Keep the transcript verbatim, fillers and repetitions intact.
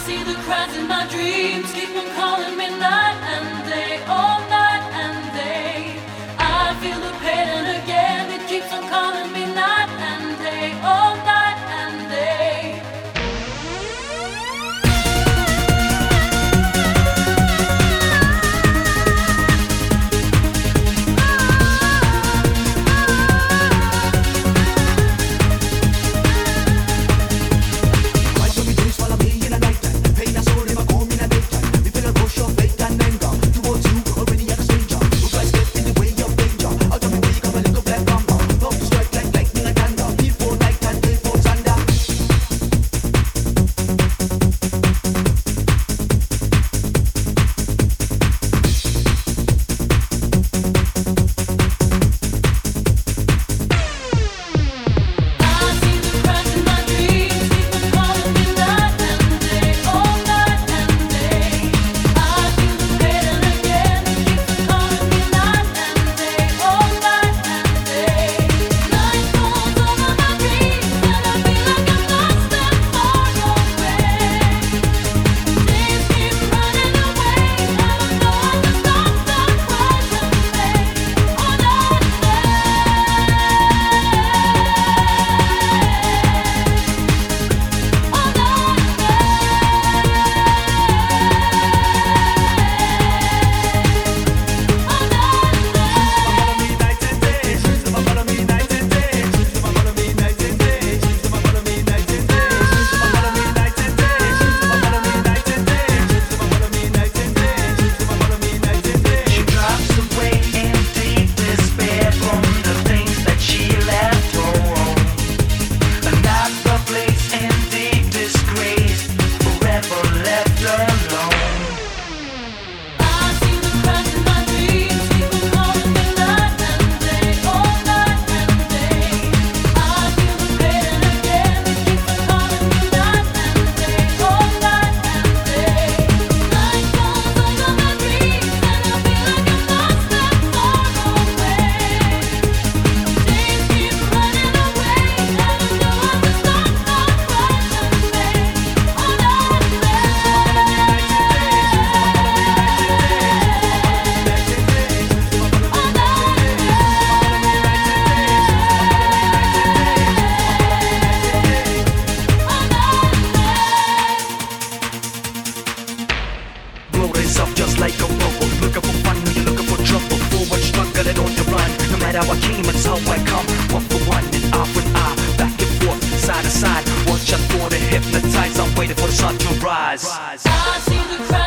see the crowds in my dreams, keep on calling me night and day, all night and day. I feel the pain and again it keeps on calling me night and day, all night and day. Just like a bubble, looking for fun, you're looking for trouble. Forward struggling on the run. No matter how I came, it's how I come. One for one and eye for eye, back and forth, side to side. Watch out for the hypnotize. I'm waiting for the sun to rise. I see the crowd.